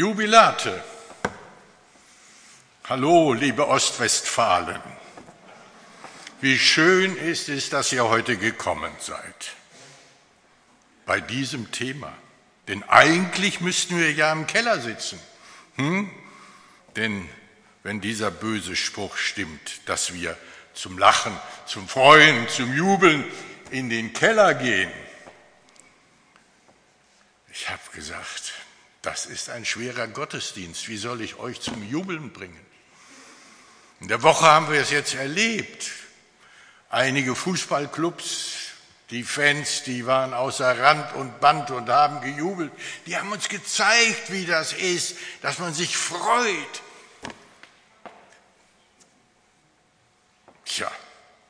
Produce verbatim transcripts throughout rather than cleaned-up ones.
Jubilate. Hallo, liebe Ostwestfalen. Wie schön ist es, dass ihr heute gekommen seid. Bei diesem Thema. Denn eigentlich müssten wir ja im Keller sitzen. Hm? Denn wenn dieser böse Spruch stimmt, dass wir zum Lachen, zum Freuen, zum Jubeln in den Keller gehen. Ich habe gesagt, das ist ein schwerer Gottesdienst. Wie soll ich euch zum Jubeln bringen? In der Woche haben wir es jetzt erlebt. Einige Fußballclubs, die Fans, die waren außer Rand und Band und haben gejubelt. Die haben uns gezeigt, wie das ist, dass man sich freut. Tja,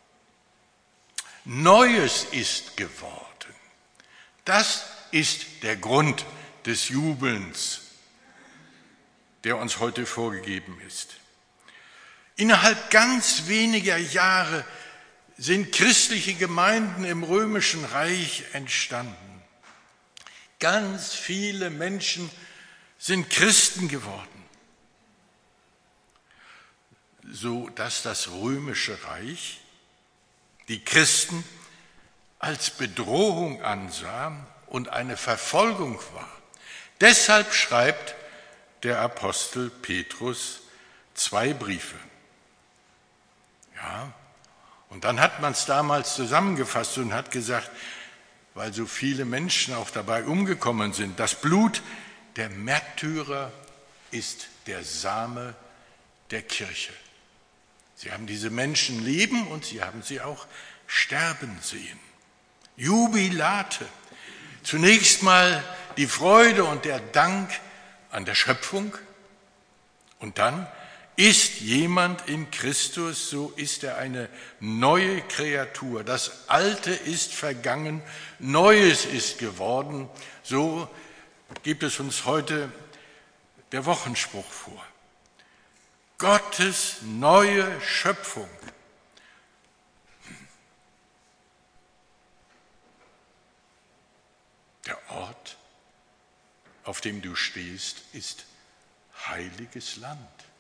Neues ist geworden. Das ist der Grund des Jubelns, der uns heute vorgegeben ist. Innerhalb ganz weniger Jahre sind christliche Gemeinden im Römischen Reich entstanden. Ganz viele Menschen sind Christen geworden, so dass das Römische Reich die Christen als Bedrohung ansah und eine Verfolgung war. Deshalb schreibt der Apostel Petrus zwei Briefe. Ja, und dann hat man es damals zusammengefasst und hat gesagt, weil so viele Menschen auch dabei umgekommen sind, das Blut der Märtyrer ist der Same der Kirche. Sie haben diese Menschen leben und sie haben sie auch sterben sehen. Jubilate. Zunächst mal die Freude und der Dank an der Schöpfung und dann ist jemand in Christus, so ist er eine neue Kreatur. Das Alte ist vergangen, Neues ist geworden. So gibt es uns heute der Wochenspruch vor. Gottes neue Schöpfung. Der Ort, auf dem du stehst, ist heiliges Land.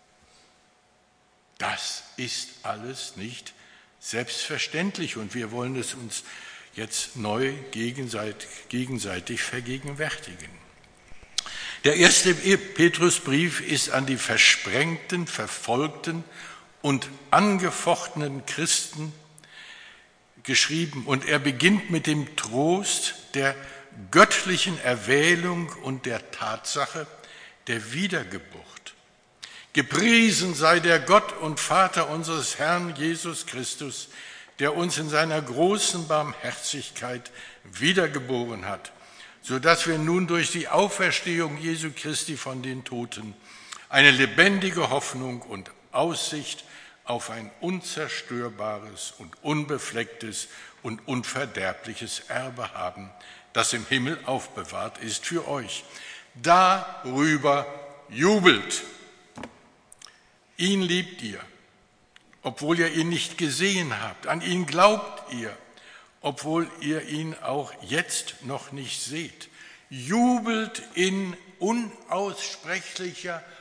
Das ist alles nicht selbstverständlich und wir wollen es uns jetzt neu gegenseitig, gegenseitig vergegenwärtigen. Der erste Petrusbrief ist an die versprengten, verfolgten und angefochtenen Christen geschrieben und er beginnt mit dem Trost der göttlichen Erwählung und der Tatsache der Wiedergeburt. Gepriesen sei der Gott und Vater unseres Herrn Jesus Christus, der uns in seiner großen Barmherzigkeit wiedergeboren hat, so dass wir nun durch die Auferstehung Jesu Christi von den Toten eine lebendige Hoffnung und Aussicht auf ein unzerstörbares und unbeflecktes und unverderbliches Erbe haben, das im Himmel aufbewahrt ist für euch. Darüber jubelt. Ihn liebt ihr, obwohl ihr ihn nicht gesehen habt. An ihn glaubt ihr, obwohl ihr ihn auch jetzt noch nicht seht. Jubelt in unaussprechlicher,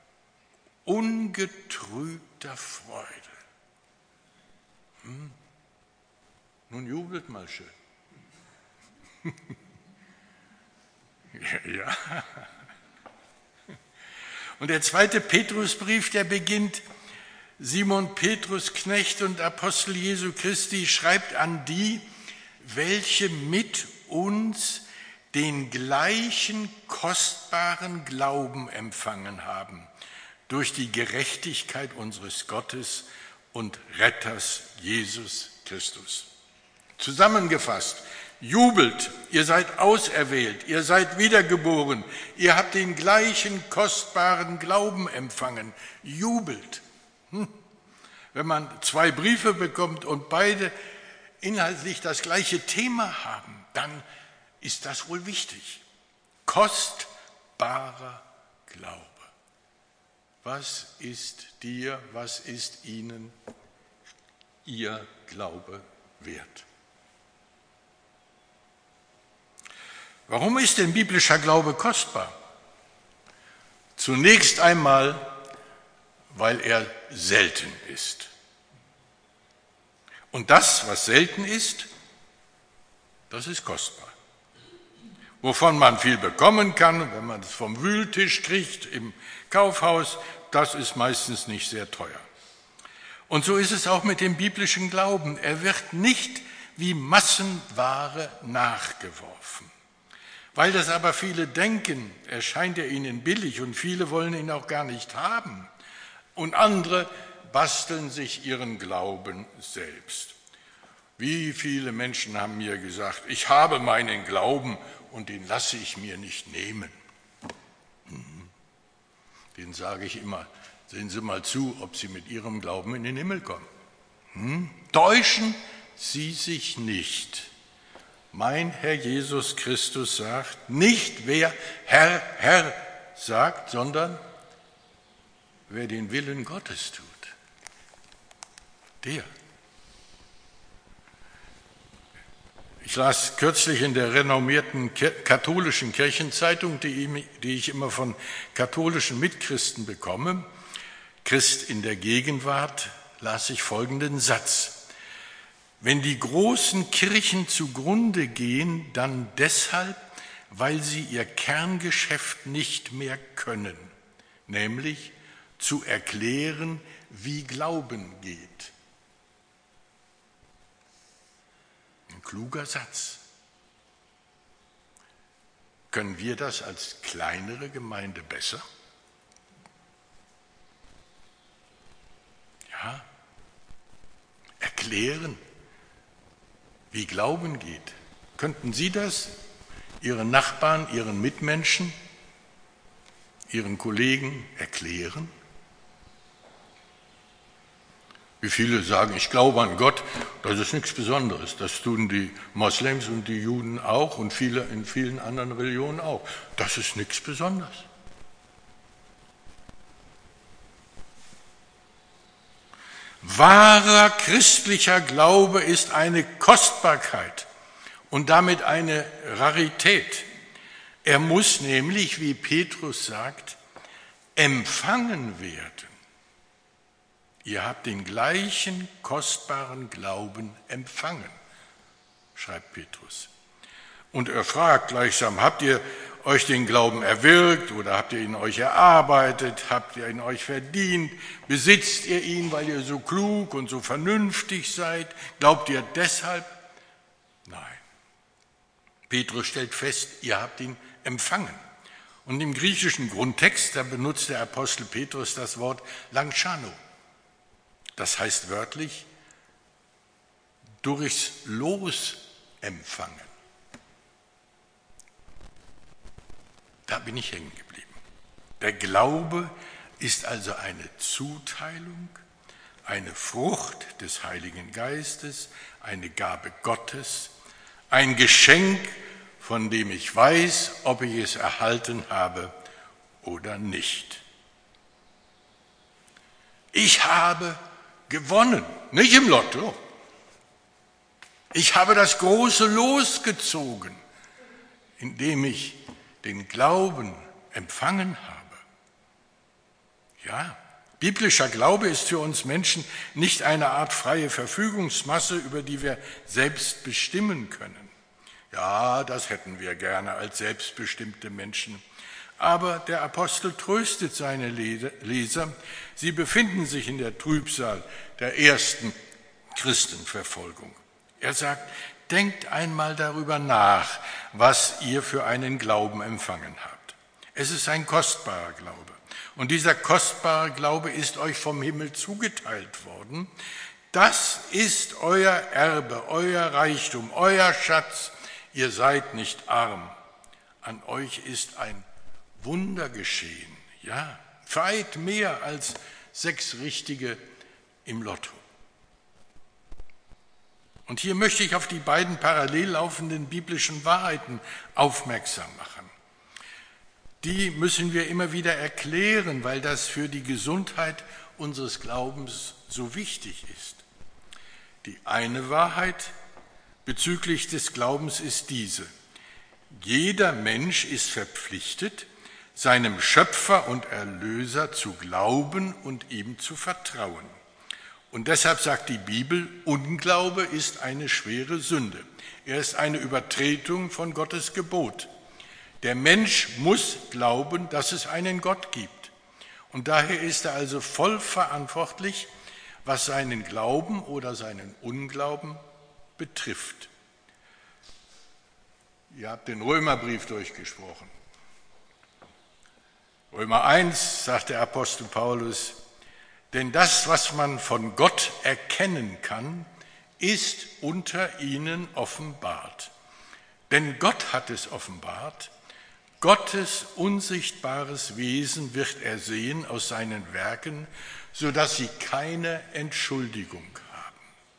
ungetrübter Freude. Hm? Nun jubelt mal schön. ja, ja. Und der zweite Petrusbrief, der beginnt, Simon Petrus, Knecht und Apostel Jesu Christi, schreibt an die, welche mit uns den gleichen kostbaren Glauben empfangen haben, durch die Gerechtigkeit unseres Gottes und Retters Jesus Christus. Zusammengefasst, jubelt, ihr seid auserwählt, ihr seid wiedergeboren, ihr habt den gleichen kostbaren Glauben empfangen. Jubelt. Hm. Wenn man zwei Briefe bekommt und beide inhaltlich das gleiche Thema haben, dann ist das wohl wichtig. Kostbarer Glaube. Was ist dir, was ist Ihnen Ihr Glaube wert? Warum ist denn biblischer Glaube kostbar? Zunächst einmal, weil er selten ist. Und das, was selten ist, das ist kostbar. Wovon man viel bekommen kann, wenn man es vom Wühltisch kriegt im Kaufhaus, das ist meistens nicht sehr teuer. Und so ist es auch mit dem biblischen Glauben. Er wird nicht wie Massenware nachgeworfen. Weil das aber viele denken, erscheint er ihnen billig und viele wollen ihn auch gar nicht haben. Und andere basteln sich ihren Glauben selbst. Wie viele Menschen haben mir gesagt, ich habe meinen Glauben und den lasse ich mir nicht nehmen. Den sage ich immer, sehen Sie mal zu, ob Sie mit Ihrem Glauben in den Himmel kommen. Hm? Täuschen Sie sich nicht. Mein Herr Jesus Christus sagt, nicht wer Herr, Herr sagt, sondern wer den Willen Gottes tut. Der. Ich las kürzlich in der renommierten katholischen Kirchenzeitung, die ich immer von katholischen Mitchristen bekomme, Christ in der Gegenwart, las ich folgenden Satz. Wenn die großen Kirchen zugrunde gehen, dann deshalb, weil sie ihr Kerngeschäft nicht mehr können, nämlich zu erklären, wie Glauben geht. Ein kluger Satz. Können wir das als kleinere Gemeinde besser? Ja, erklären, wie Glauben geht. Könnten Sie das Ihren Nachbarn, Ihren Mitmenschen, Ihren Kollegen erklären? Wie viele sagen, ich glaube an Gott, das ist nichts Besonderes. Das tun die Moslems und die Juden auch und viele in vielen anderen Religionen auch. Das ist nichts Besonderes. Wahrer christlicher Glaube ist eine Kostbarkeit und damit eine Rarität. Er muss nämlich, wie Petrus sagt, empfangen werden. Ihr habt den gleichen kostbaren Glauben empfangen, schreibt Petrus. Und er fragt gleichsam, habt ihr euch den Glauben erwirkt oder habt ihr ihn euch erarbeitet, habt ihr ihn euch verdient, besitzt ihr ihn, weil ihr so klug und so vernünftig seid, glaubt ihr deshalb? Nein. Petrus stellt fest, ihr habt ihn empfangen. Und im griechischen Grundtext, da benutzt der Apostel Petrus das Wort langschano. Das heißt wörtlich, durchs Los empfangen. Da bin ich hängen geblieben. Der Glaube ist also eine Zuteilung, eine Frucht des Heiligen Geistes, eine Gabe Gottes, ein Geschenk, von dem ich weiß, ob ich es erhalten habe oder nicht. Ich habe gewonnen, nicht im Lotto. Ich habe das große Los gezogen, indem ich den Glauben empfangen habe. Ja, biblischer Glaube ist für uns Menschen nicht eine Art freie Verfügungsmasse, über die wir selbst bestimmen können. Ja, das hätten wir gerne als selbstbestimmte Menschen. Aber der Apostel tröstet seine Leser, sie befinden sich in der Trübsal der ersten Christenverfolgung. Er sagt, denkt einmal darüber nach, was ihr für einen Glauben empfangen habt. Es ist ein kostbarer Glaube. Und dieser kostbare Glaube ist euch vom Himmel zugeteilt worden. Das ist euer Erbe, euer Reichtum, euer Schatz. Ihr seid nicht arm. An euch ist ein Wunder geschehen. Ja, weit mehr als sechs Richtige im Lotto. Und hier möchte ich auf die beiden parallel laufenden biblischen Wahrheiten aufmerksam machen. Die müssen wir immer wieder erklären, weil das für die Gesundheit unseres Glaubens so wichtig ist. Die eine Wahrheit bezüglich des Glaubens ist diese: Jeder Mensch ist verpflichtet, seinem Schöpfer und Erlöser zu glauben und ihm zu vertrauen. Und deshalb sagt die Bibel, Unglaube ist eine schwere Sünde. Er ist eine Übertretung von Gottes Gebot. Der Mensch muss glauben, dass es einen Gott gibt. Und daher ist er also voll verantwortlich, was seinen Glauben oder seinen Unglauben betrifft. Ihr habt den Römerbrief durchgesprochen. Römer eins sagt der Apostel Paulus, denn das, was man von Gott erkennen kann, ist unter ihnen offenbart. Denn Gott hat es offenbart, Gottes unsichtbares Wesen wird er sehen aus seinen Werken, sodass sie keine Entschuldigung haben.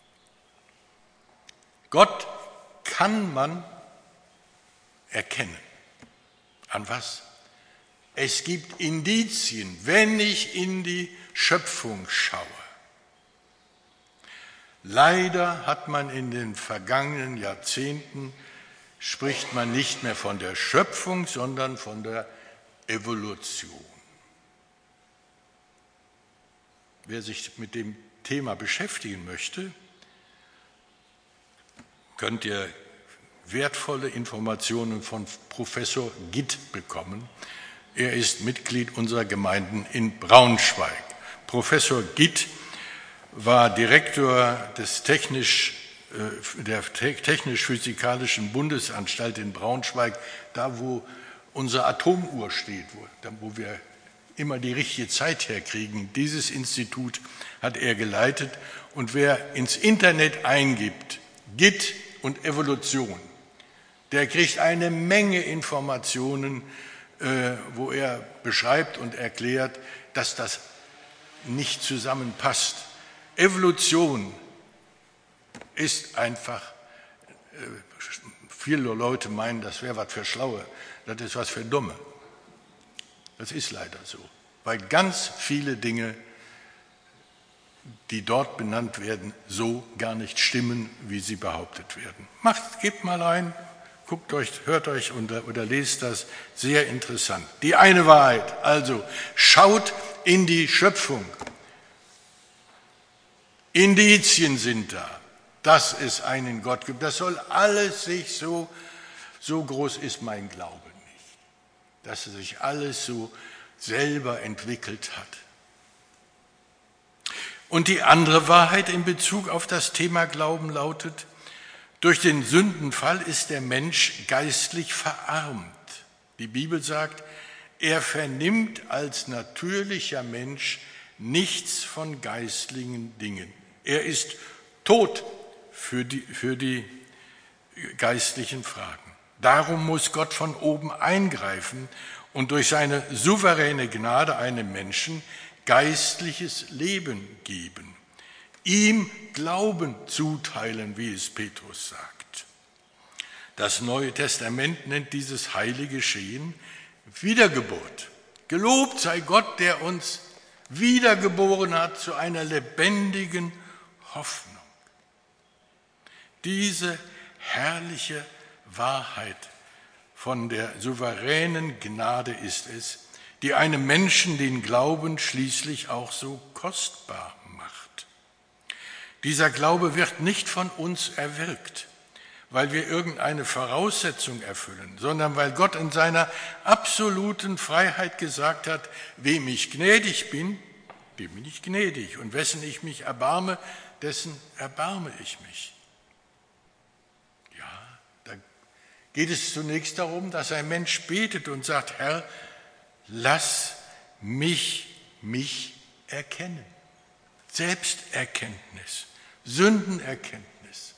Gott kann man erkennen. An was? Es gibt Indizien, wenn ich in die Schöpfung schaue. Leider hat man in den vergangenen Jahrzehnten, spricht man nicht mehr von der Schöpfung, sondern von der Evolution. Wer sich mit dem Thema beschäftigen möchte, könnt ihr wertvolle Informationen von Professor Gitt bekommen. Er ist Mitglied unserer Gemeinden in Braunschweig. Professor Gitt war Direktor des Technisch, der Technisch-Physikalischen Bundesanstalt in Braunschweig, da wo unsere Atomuhr steht, wo, wo wir immer die richtige Zeit herkriegen. Dieses Institut hat er geleitet. Und wer ins Internet eingibt, Gitt und Evolution, der kriegt eine Menge Informationen, wo er beschreibt und erklärt, dass das nicht zusammenpasst. Evolution ist einfach, viele Leute meinen, das wäre was für Schlaue, das ist was für Dumme. Das ist leider so, weil ganz viele Dinge, die dort benannt werden, so gar nicht stimmen, wie sie behauptet werden. Macht, gebt mal ein. Guckt euch, hört euch oder, oder lest das, sehr interessant. Die eine Wahrheit, also schaut in die Schöpfung. Indizien sind da, dass es einen Gott gibt. Das soll alles sich so, so groß ist mein Glaube nicht, dass es sich alles so selber entwickelt hat. Und die andere Wahrheit in Bezug auf das Thema Glauben lautet, durch den Sündenfall ist der Mensch geistlich verarmt. Die Bibel sagt, er vernimmt als natürlicher Mensch nichts von geistlichen Dingen. Er ist tot für die, für die geistlichen Fragen. Darum muss Gott von oben eingreifen und durch seine souveräne Gnade einem Menschen geistliches Leben geben. Ihm Glauben zuteilen, wie es Petrus sagt. Das Neue Testament nennt dieses heilige Geschehen Wiedergeburt. Gelobt sei Gott, der uns wiedergeboren hat zu einer lebendigen Hoffnung. Diese herrliche Wahrheit von der souveränen Gnade ist es, die einem Menschen den Glauben schließlich auch so kostbar macht. Dieser Glaube wird nicht von uns erwirkt, weil wir irgendeine Voraussetzung erfüllen, sondern weil Gott in seiner absoluten Freiheit gesagt hat, wem ich gnädig bin, dem bin ich gnädig, und wessen ich mich erbarme, dessen erbarme ich mich. Ja, da geht es zunächst darum, dass ein Mensch betet und sagt, Herr, lass mich mich erkennen. Selbsterkenntnis, Sündenerkenntnis.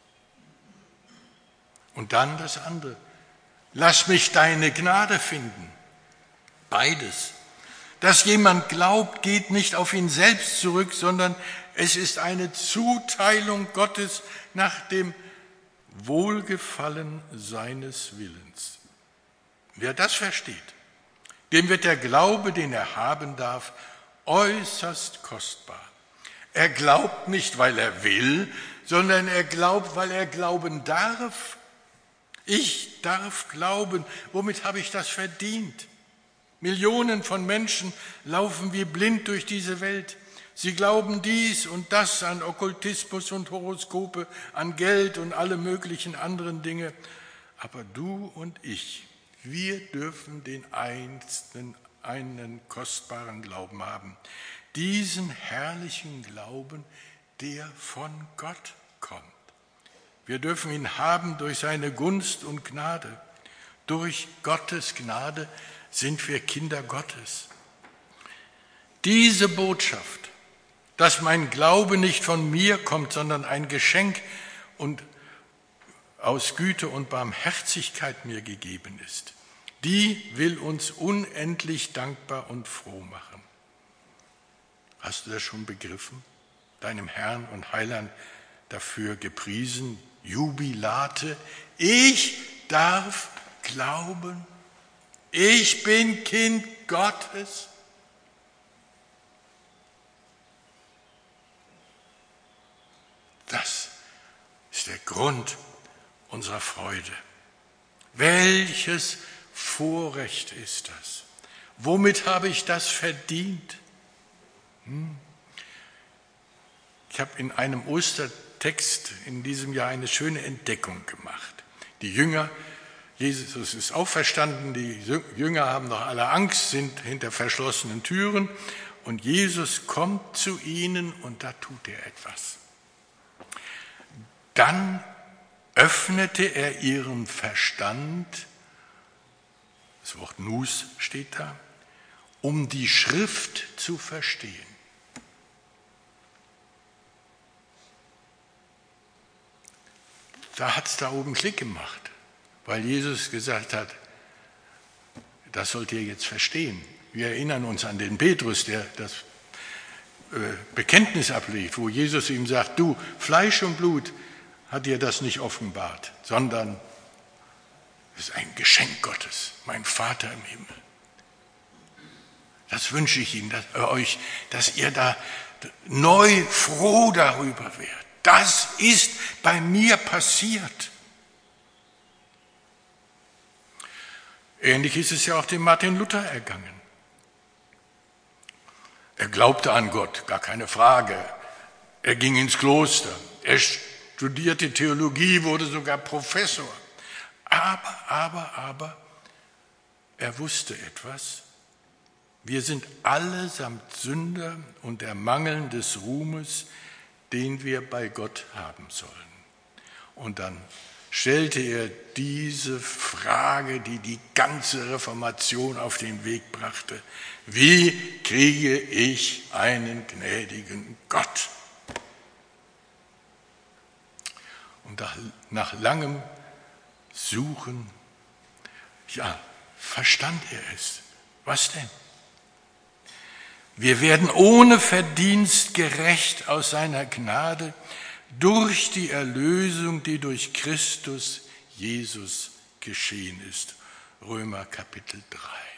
Und dann das andere. Lass mich deine Gnade finden. Beides. Dass jemand glaubt, geht nicht auf ihn selbst zurück, sondern es ist eine Zuteilung Gottes nach dem Wohlgefallen seines Willens. Wer das versteht, dem wird der Glaube, den er haben darf, äußerst kostbar. Er glaubt nicht, weil er will, sondern er glaubt, weil er glauben darf. Ich darf glauben. Womit habe ich das verdient? Millionen von Menschen laufen wie blind durch diese Welt. Sie glauben dies und das an Okkultismus und Horoskope, an Geld und alle möglichen anderen Dinge. Aber du und ich, wir dürfen den einsten, einen kostbaren Glauben haben. Diesen herrlichen Glauben, der von Gott kommt. Wir dürfen ihn haben durch seine Gunst und Gnade. Durch Gottes Gnade sind wir Kinder Gottes. Diese Botschaft, dass mein Glaube nicht von mir kommt, sondern ein Geschenk und aus Güte und Barmherzigkeit mir gegeben ist, die will uns unendlich dankbar und froh machen. Hast du das schon begriffen? Deinem Herrn und Heiland dafür gepriesen, Jubilate. Ich darf glauben. Ich bin Kind Gottes. Das ist der Grund unserer Freude. Welches Vorrecht ist das? Womit habe ich das verdient? Hm? Ich habe in einem Ostertext in diesem Jahr eine schöne Entdeckung gemacht. Die Jünger, Jesus ist auferstanden, die Jünger haben noch alle Angst, sind hinter verschlossenen Türen und Jesus kommt zu ihnen und da tut er etwas. Dann öffnete er ihren Verstand, das Wort Nous steht da, um die Schrift zu verstehen. Da hat es da oben Klick gemacht, weil Jesus gesagt hat, das sollt ihr jetzt verstehen. Wir erinnern uns an den Petrus, der das Bekenntnis ablegt, wo Jesus ihm sagt, du, Fleisch und Blut hat dir das nicht offenbart, sondern es ist ein Geschenk Gottes, mein Vater im Himmel. Das wünsche ich Ihnen, dass, äh, euch, dass ihr da neu froh darüber werdet. Das ist bei mir passiert. Ähnlich ist es ja auch dem Martin Luther ergangen. Er glaubte an Gott, gar keine Frage. Er ging ins Kloster. Er studierte Theologie, wurde sogar Professor. Aber, aber, aber, er wusste etwas. Wir sind allesamt Sünder und ermangeln des Ruhmes, den wir bei Gott haben sollen. Und dann stellte er diese Frage, die die ganze Reformation auf den Weg brachte. Wie kriege ich einen gnädigen Gott? Und nach langem Suchen, ja, verstand er es. Was denn? Wir werden ohne Verdienst gerecht aus seiner Gnade durch die Erlösung, die durch Christus Jesus geschehen ist. Römer Kapitel drei.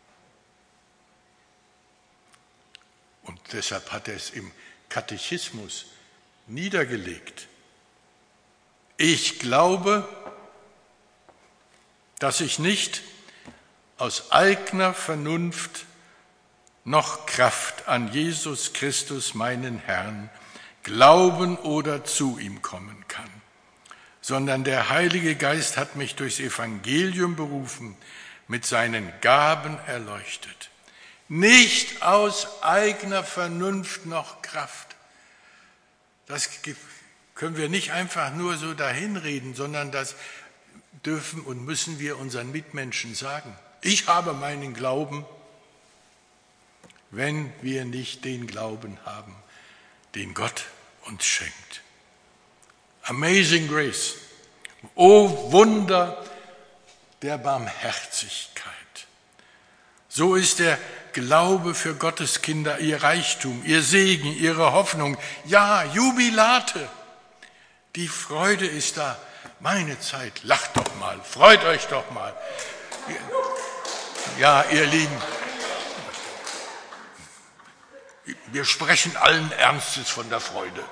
Und deshalb hat er es im Katechismus niedergelegt. Ich glaube, dass ich nicht aus eigener Vernunft noch Kraft an Jesus Christus, meinen Herrn, glauben oder zu ihm kommen kann, sondern der Heilige Geist hat mich durchs Evangelium berufen, mit seinen Gaben erleuchtet. Nicht aus eigener Vernunft noch Kraft. Das können wir nicht einfach nur so dahinreden, sondern das dürfen und müssen wir unseren Mitmenschen sagen. Ich habe meinen Glauben, wenn wir nicht den Glauben haben, den Gott uns schenkt. Amazing Grace. O Wunder der Barmherzigkeit. So ist der Glaube für Gottes Kinder ihr Reichtum, ihr Segen, ihre Hoffnung. Ja, Jubilate. Die Freude ist da. Meine Zeit, lacht doch mal, freut euch doch mal. Ja, ihr Lieben, wir sprechen allen Ernstes von der Freude.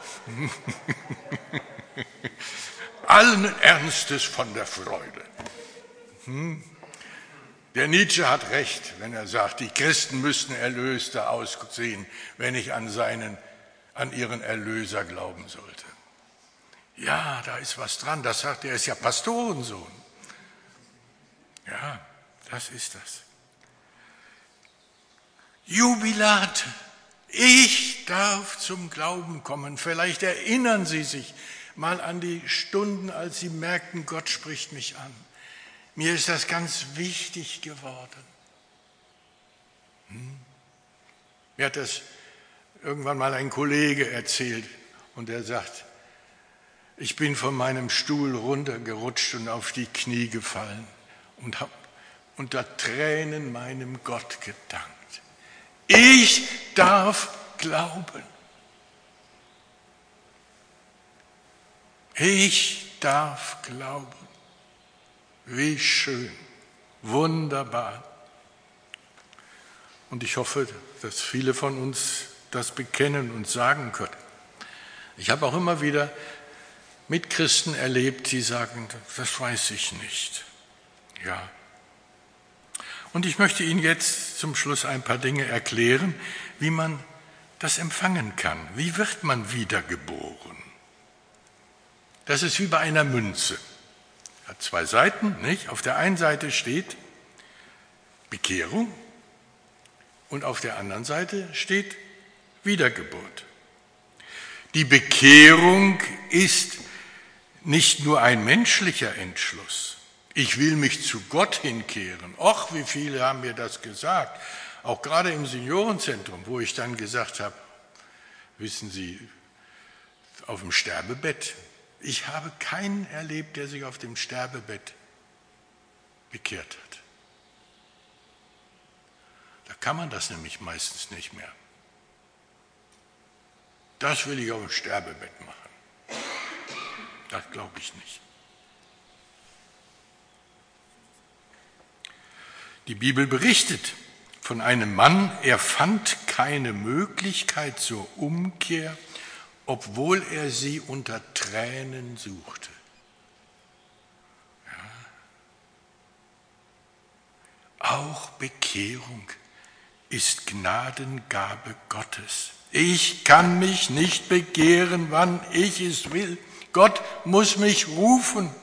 allen Ernstes von der Freude. Der Nietzsche hat recht, wenn er sagt, die Christen müssten erlöster aussehen, wenn ich an seinen, an ihren Erlöser glauben sollte. Ja, da ist was dran. Das sagt er, er ist ja Pastorensohn. Ja, das ist das. Jubilate. Ich darf zum Glauben kommen. Vielleicht erinnern Sie sich mal an die Stunden, als Sie merkten, Gott spricht mich an. Mir ist das ganz wichtig geworden. Hm? Mir hat das irgendwann mal ein Kollege erzählt und er sagt, ich bin von meinem Stuhl runtergerutscht und auf die Knie gefallen und habe unter Tränen meinem Gott gedankt. Ich darf glauben. Ich darf glauben. Wie schön, wunderbar. Und ich hoffe, dass viele von uns das bekennen und sagen können. Ich habe auch immer wieder Mitchristen erlebt, die sagen, das weiß ich nicht. Ja. Und ich möchte Ihnen jetzt zum Schluss ein paar Dinge erklären, wie man das empfangen kann. Wie wird man wiedergeboren? Das ist wie bei einer Münze. Hat zwei Seiten, nicht? Auf der einen Seite steht Bekehrung und auf der anderen Seite steht Wiedergeburt. Die Bekehrung ist nicht nur ein menschlicher Entschluss. Ich will mich zu Gott hinkehren. Och, wie viele haben mir das gesagt. Auch gerade im Seniorenzentrum, wo ich dann gesagt habe, wissen Sie, auf dem Sterbebett, ich habe keinen erlebt, der sich auf dem Sterbebett bekehrt hat. Da kann man das nämlich meistens nicht mehr. Das will ich auf dem Sterbebett machen. Das glaube ich nicht. Die Bibel berichtet von einem Mann, er fand keine Möglichkeit zur Umkehr, obwohl er sie unter Tränen suchte. Ja. Auch Bekehrung ist Gnadengabe Gottes. Ich kann mich nicht bekehren, wann ich es will. Gott muss mich rufen.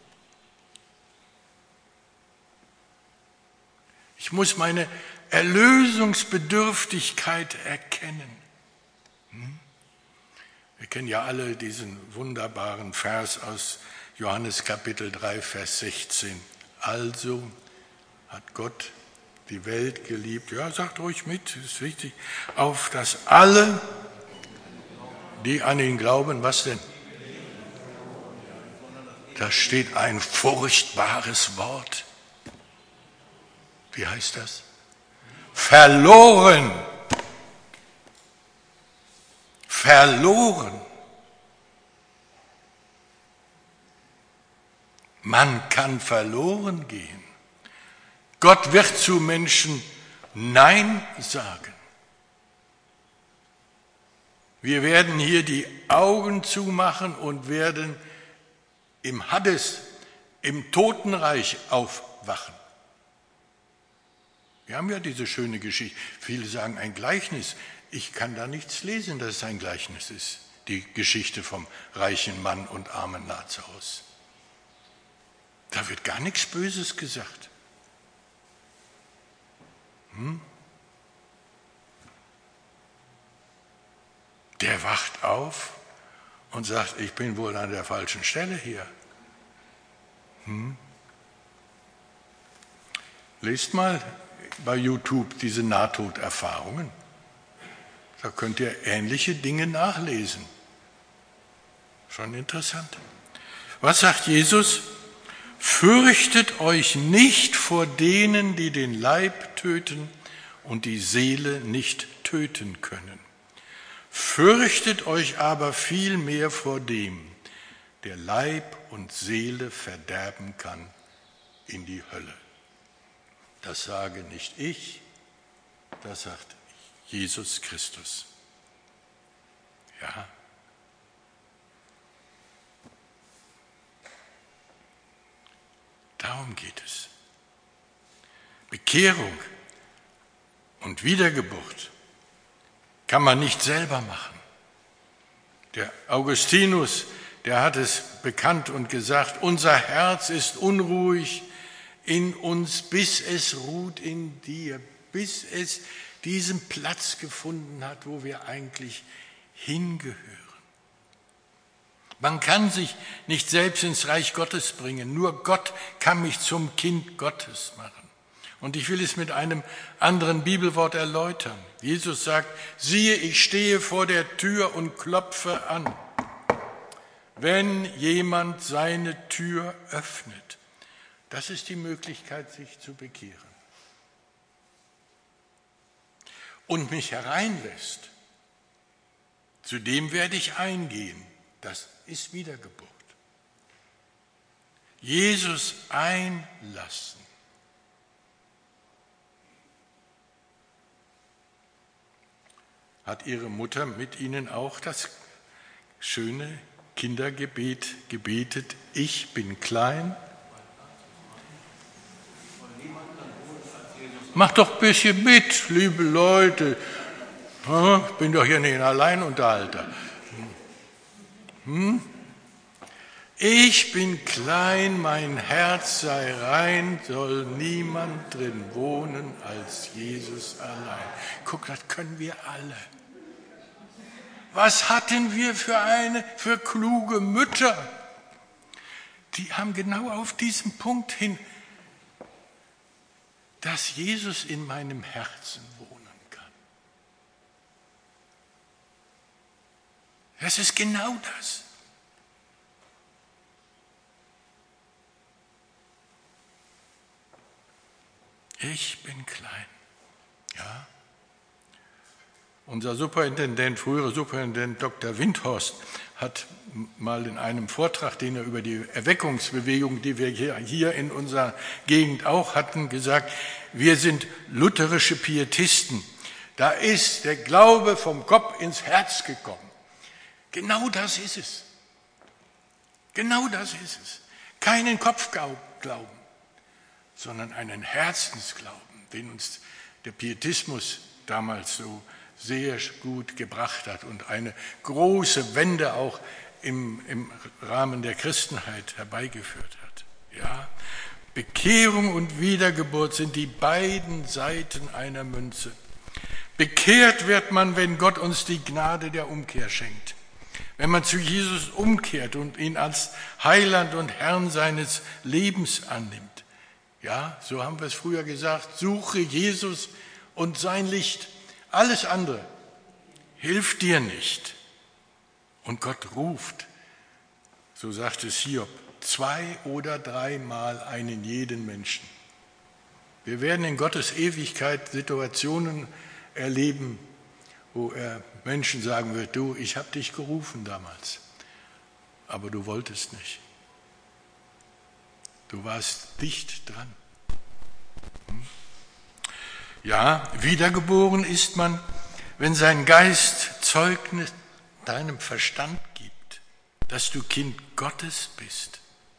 Ich muss meine Erlösungsbedürftigkeit erkennen. Hm? Wir kennen ja alle diesen wunderbaren Vers aus Johannes Kapitel drei, Vers sechzehn. Also hat Gott die Welt geliebt, ja, sagt ruhig mit, ist wichtig, auf dass alle, die an ihn glauben, was denn? Da steht ein furchtbares Wort. Wie heißt das? Verloren. Verloren. Man kann verloren gehen. Gott wird zu Menschen Nein sagen. Wir werden hier die Augen zumachen und werden im Hades, im Totenreich aufwachen. Wir haben ja diese schöne Geschichte. Viele sagen ein Gleichnis. Ich kann da nichts lesen, dass es ein Gleichnis ist. Die Geschichte vom reichen Mann und armen Lazarus. Da wird gar nichts Böses gesagt. Hm? Der wacht auf und sagt, ich bin wohl an der falschen Stelle hier. Hm? Lest mal bei YouTube diese Nahtoderfahrungen. Da könnt ihr ähnliche Dinge nachlesen. Schon interessant. Was sagt Jesus? Fürchtet euch nicht vor denen, die den Leib töten und die Seele nicht töten können. Fürchtet euch aber vielmehr vor dem, der Leib und Seele verderben kann in die Hölle. Das sage nicht ich, das sagt Jesus Christus. Ja. Darum geht es. Bekehrung und Wiedergeburt kann man nicht selber machen. Der Augustinus, der hat es bekannt und gesagt, unser Herz ist unruhig in uns, bis es ruht in dir, bis es diesen Platz gefunden hat, wo wir eigentlich hingehören. Man kann sich nicht selbst ins Reich Gottes bringen, nur Gott kann mich zum Kind Gottes machen. Und ich will es mit einem anderen Bibelwort erläutern. Jesus sagt, siehe, ich stehe vor der Tür und klopfe an. Wenn jemand seine Tür öffnet, das ist die Möglichkeit, sich zu bekehren. Und mich hereinlässt, zu dem werde ich eingehen. Das ist Wiedergeburt. Jesus einlassen. Hat Ihre Mutter mit Ihnen auch das schöne Kindergebet gebetet? Ich bin klein. Macht doch ein bisschen mit, liebe Leute. Ich bin doch hier nicht ein Alleinunterhalter. Hm? Ich bin klein, mein Herz sei rein, soll niemand drin wohnen als Jesus allein. Guck, das können wir alle. Was hatten wir für eine, für kluge Mütter? Die haben genau auf diesen Punkt hin, dass Jesus in meinem Herzen wohnen kann. Das ist genau das. Ich bin klein. Ja. Unser Superintendent, früherer Superintendent Doktor Windhorst, hat mal in einem Vortrag, den er über die Erweckungsbewegung, die wir hier, hier in unserer Gegend auch hatten, gesagt, wir sind lutherische Pietisten. Da ist der Glaube vom Kopf ins Herz gekommen. Genau das ist es. Genau das ist es. Keinen Kopfglauben, sondern einen Herzensglauben, den uns der Pietismus damals so sehr gut gebracht hat und eine große Wende auch im, im Rahmen der Christenheit herbeigeführt hat. Ja, Bekehrung und Wiedergeburt sind die beiden Seiten einer Münze. Bekehrt wird man, wenn Gott uns die Gnade der Umkehr schenkt. Wenn man zu Jesus umkehrt und ihn als Heiland und Herrn seines Lebens annimmt. Ja, so haben wir es früher gesagt, suche Jesus und sein Licht. Alles andere hilft dir nicht. Und Gott ruft, so sagt es Hiob, zwei oder dreimal einen jeden Menschen. Wir werden in Gottes Ewigkeit Situationen erleben, wo er Menschen sagen wird, du, ich habe dich gerufen damals, aber du wolltest nicht. Du warst dicht dran. Hm? Ja, wiedergeboren ist man, wenn sein Geist Zeugnis deinem Verstand gibt, dass du Kind Gottes bist.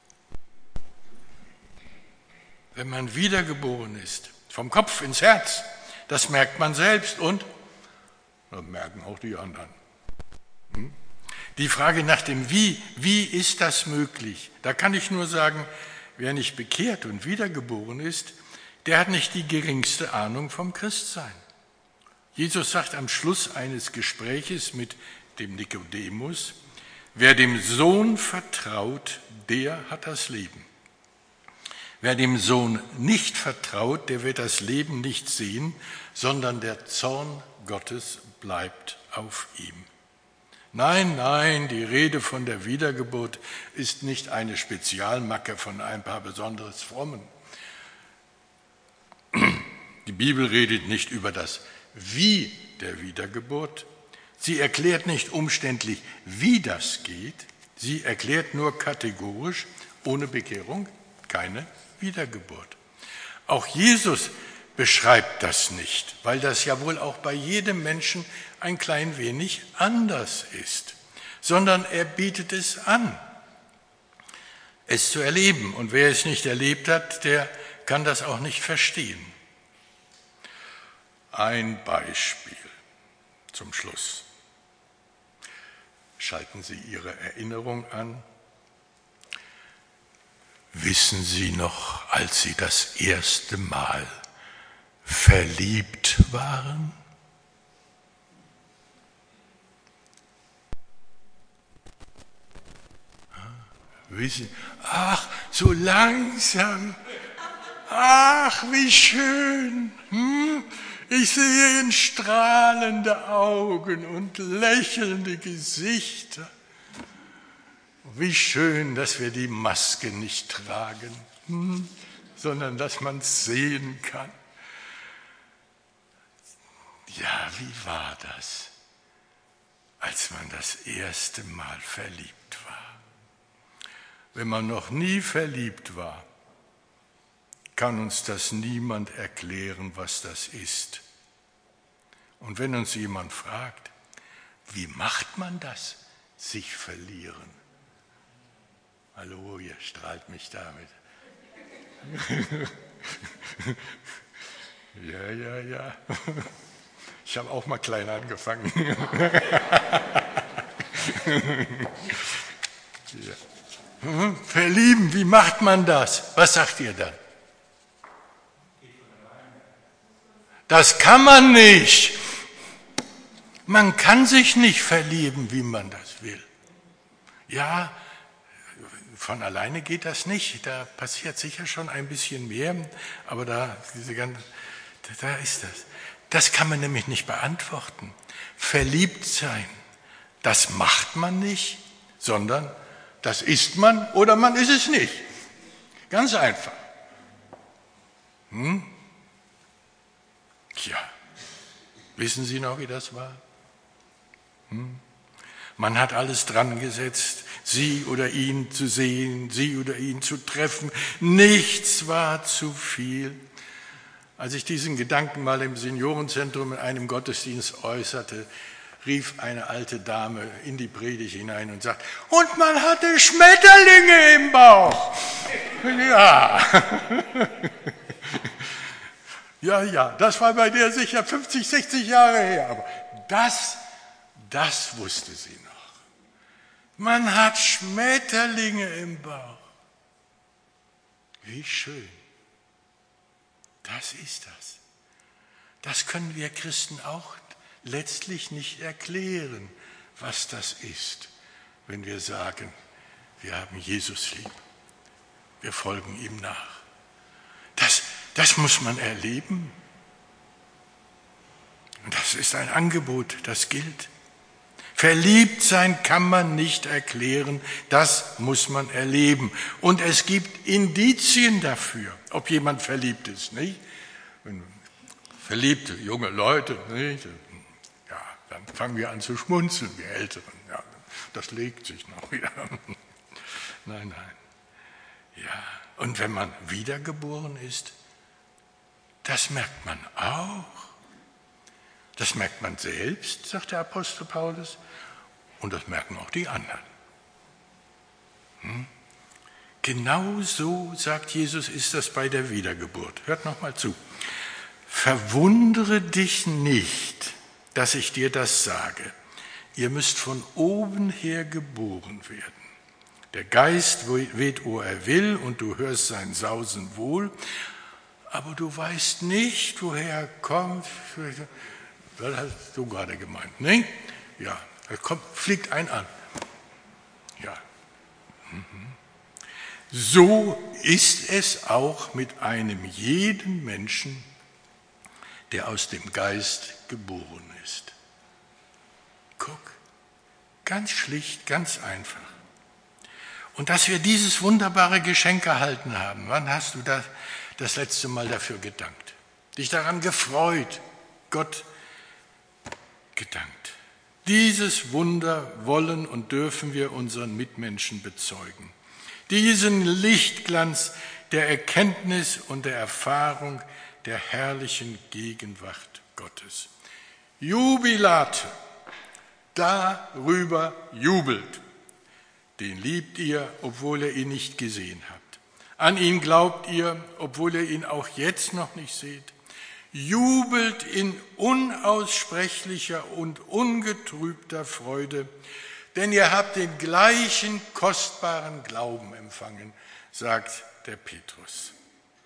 Wenn man wiedergeboren ist, vom Kopf ins Herz, das merkt man selbst und das merken auch die anderen. Hm? Die Frage nach dem Wie, wie ist das möglich? Da kann ich nur sagen, wer nicht bekehrt und wiedergeboren ist, der hat nicht die geringste Ahnung vom Christsein. Jesus sagt am Schluss eines Gespräches mit dem Nikodemus, wer dem Sohn vertraut, der hat das Leben. Wer dem Sohn nicht vertraut, der wird das Leben nicht sehen, sondern der Zorn Gottes bleibt auf ihm. Nein, nein, die Rede von der Wiedergeburt ist nicht eine Spezialmacke von ein paar besonders Frommen. Die Bibel redet nicht über das Wie der Wiedergeburt. Sie erklärt nicht umständlich, wie das geht. Sie erklärt nur kategorisch, ohne Bekehrung keine Wiedergeburt. Auch Jesus beschreibt das nicht, weil das ja wohl auch bei jedem Menschen ein klein wenig anders ist, sondern er bietet es an, es zu erleben. Und wer es nicht erlebt hat, der kann das auch nicht verstehen. Ein Beispiel zum Schluss. Schalten Sie Ihre Erinnerung an. Wissen Sie noch, als Sie das erste Mal verliebt waren? Wissen, ach, so langsam. Ach, wie schön. Hm? Ich sehe in strahlende Augen und lächelnde Gesichter. Wie schön, dass wir die Maske nicht tragen, hm? sondern dass man es sehen kann. Ja, wie war das, als man das erste Mal verliebt war? Wenn man noch nie verliebt war, kann uns das niemand erklären, was das ist. Und wenn uns jemand fragt, wie macht man das, sich verlieren? Hallo, ihr strahlt mich damit. Ja, ja, ja. Ich habe auch mal klein angefangen. Ja. Verlieben, wie macht man das? Was sagt ihr dann? Das kann man nicht. Man kann sich nicht verlieben, wie man das will. Ja, von alleine geht das nicht. Da passiert sicher schon ein bisschen mehr, aber da, diese ganze, da ist das. Das kann man nämlich nicht beantworten. Verliebt sein, das macht man nicht, sondern das ist man oder man ist es nicht. Ganz einfach. Hm? Tja, wissen Sie noch, wie das war? Hm? Man hat alles dran gesetzt, sie oder ihn zu sehen, sie oder ihn zu treffen. Nichts war zu viel. Als ich diesen Gedanken mal im Seniorenzentrum in einem Gottesdienst äußerte, rief eine alte Dame in die Predigt hinein und sagt, und man hatte Schmetterlinge im Bauch. Ja. Ja, ja, das war bei der sicher fünfzig, sechzig Jahre her, aber das, das wusste sie noch. Man hat Schmetterlinge im Bauch. Wie schön. Das ist das. Das können wir Christen auch letztlich nicht erklären, was das ist, wenn wir sagen, wir haben Jesus lieb, wir folgen ihm nach. Das, das muss man erleben. Und das ist ein Angebot, das gilt. Verliebt sein kann man nicht erklären, das muss man erleben. Und es gibt Indizien dafür, ob jemand verliebt ist, nicht? Wenn verliebte junge Leute, nicht? Ja, dann fangen wir an zu schmunzeln, wir Älteren. Ja, das legt sich noch wieder. Nein, nein. Ja, und wenn man wiedergeboren ist, das merkt man auch. Das merkt man selbst, sagt der Apostel Paulus, und das merken auch die anderen. Hm? Genau so, sagt Jesus, ist das bei der Wiedergeburt. Hört noch mal zu. Verwundere dich nicht, dass ich dir das sage. Ihr müsst von oben her geboren werden. Der Geist weht, wo er will, und du hörst sein Sausen wohl, aber du weißt nicht, woher er kommt. Das hast du gerade gemeint, ne? Ja, er kommt, fliegt ein an. Ja. Mhm. So ist es auch mit einem jeden Menschen, der aus dem Geist geboren ist. Guck, ganz schlicht, ganz einfach. Und dass wir dieses wunderbare Geschenk erhalten haben, wann hast du das, das letzte Mal dafür gedankt? Dich daran gefreut, Gott gedankt. Dieses Wunder wollen und dürfen wir unseren Mitmenschen bezeugen. Diesen Lichtglanz der Erkenntnis und der Erfahrung der herrlichen Gegenwart Gottes. Jubilate, darüber jubelt. Den liebt ihr, obwohl ihr ihn nicht gesehen habt. An ihn glaubt ihr, obwohl ihr ihn auch jetzt noch nicht seht. jubelt in unaussprechlicher und ungetrübter Freude, denn ihr habt den gleichen kostbaren Glauben empfangen, sagt der Petrus.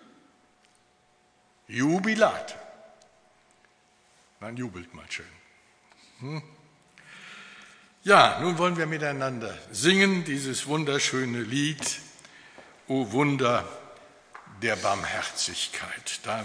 Jubilat. Man jubelt mal schön. Hm? Ja, nun wollen wir miteinander singen dieses wunderschöne Lied, O Wunder der Barmherzigkeit. Da